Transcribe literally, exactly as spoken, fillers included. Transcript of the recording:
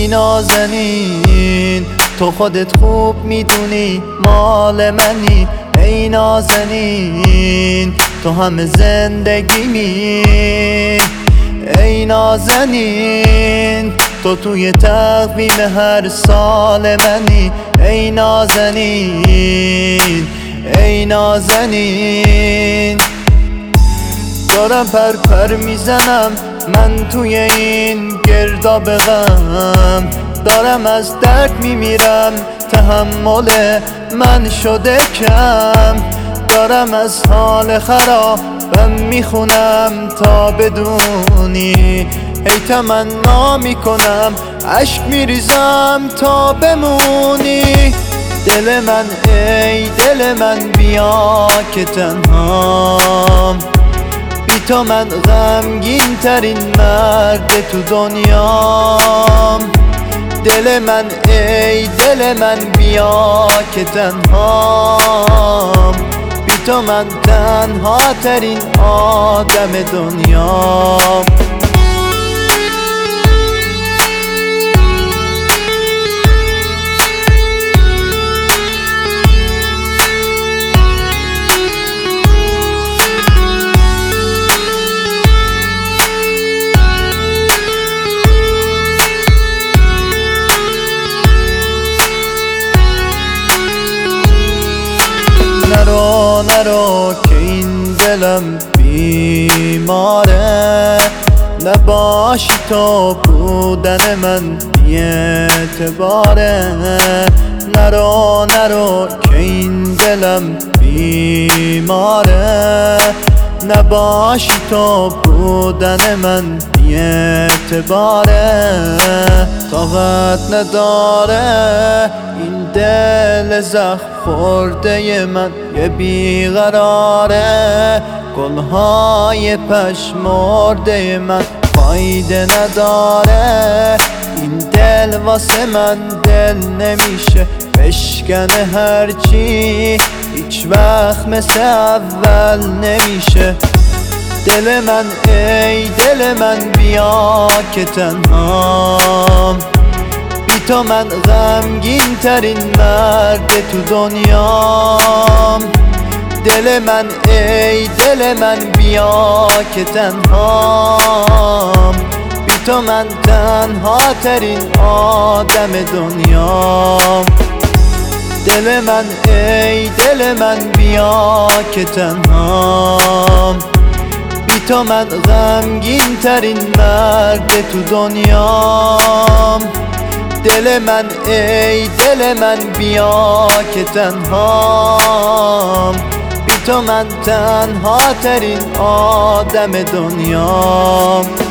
ای نازنین تو خودت خوب میدونی مال منی، ای نازنین تو همه زندگیمی، ای نازنین تو توی تقویم هر سال منی، ای نازنین ای نازنین. دارم پر پر میزنم من توی این گرداب غم، دارم از درد میمیرم تحمل من شده کم، دارم از حال خرابم میخونم تا بدونی، هی تمنا میکنم عشق میریزم تا بمونی. دل من ای دل من بیا که تنهام، بی تو من غمگین ترین مرد تو دنیام. دل من ای دل من بیا که تنهام، بی تو من تنها ترین آدم دنیام. نرو نرو که این دلم بیماره، نباشی تو بودن من بی‌اعتباره. نرو نرو که این دلم بیماره، نباشی تو بودن من بی‌اعتباره. طاقت نداره این دل زخم خورده من یه بیقراره، گلهای پشمرده من فایده نداره. این دل واسه من دل نمیشه بشکنه هرچی، هیچ وقت مثل اول نمیشه. دل من ای دل من بیا که تنهام، بی تو من غمگین ترین مرد تو دنیام. دل من ای دل من بیا که تنهام، بی تو من تنها ترین آدم دنیام. دل من ای دل من بیا که تنهام، بی تو من غمگین ترین مرد تو دنیام. دل من ای دل من بیا که تنهام، بی تو من تنها ترین آدم دنیام.